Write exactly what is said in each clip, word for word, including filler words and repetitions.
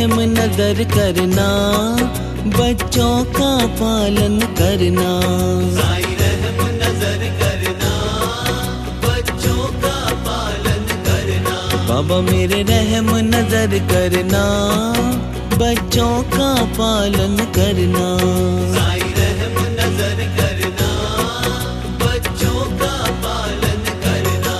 रहम नजर करना, बच्चों का पालन करना। साईं रहम नजर करना, बच्चों का पालन करना। बाबा मेरे रहम नजर करना, बच्चों का पालन करना। साईं रहम नजर करना, बच्चों का पालन करना।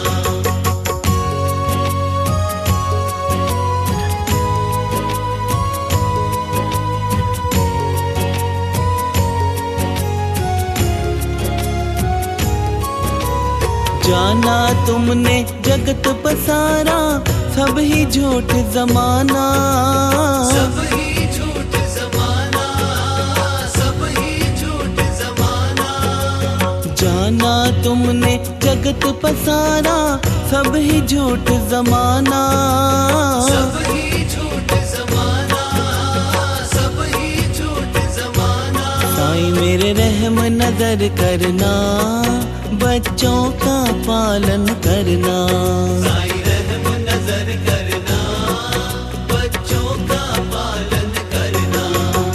जाना तुमने जगत पसारा, सब ही झूठ जमाना। सब ही झूठ जमाना, सब ही झूठ जमाना। जाना तुमने जगत पसारा, सब ही झूठ जमाना। सब ही झूठ जमाना, सब ही झूठ जमाना। साईं मेरे रहम नजर करना, बच्चों का पालन करना। साईं रहम नजर करना, बच्चों का पालन करना।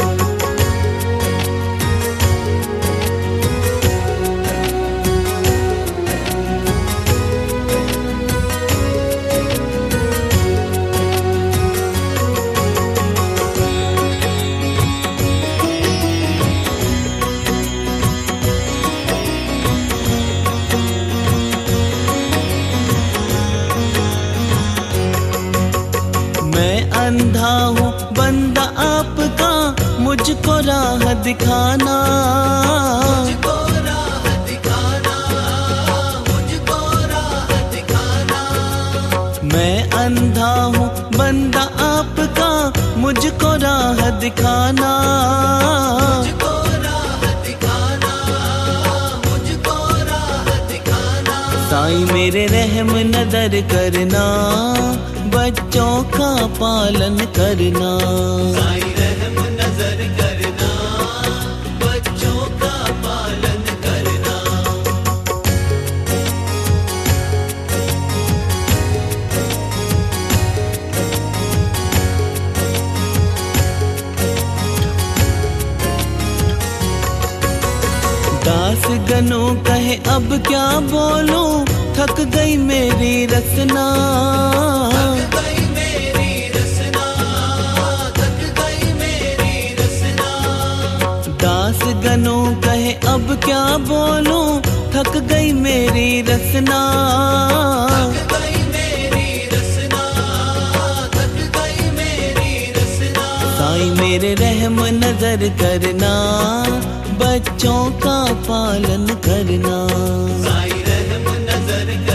मैं अंधा हूँ बंदा आपका, मुझको राह दिखाना। मुझको राह दिखाना, मुझको राह दिखाना। मैं अंधा हूँ बंदा आपका, मुझको राह दिखाना। मुझको राह दिखाना, मुझको राह दिखाना। साईं मेरे रहम नजर करना, बच्चों का पालन करना। साईं रहम नजर करना, बच्चों का पालन करना। दास गनो कहे अब क्या बोलूं, थक गई मेरी रचना। थक गई मेरी रचना, थक गई मेरी रचना। दास गनो कहे अब क्या बोलूं, थक गई मेरी रचना। थक गई मेरी रचना, थक गई मेरी रचना। साईं मेरे रहम नजर करना, बच्चों का पालन करना। साईं रहम नजर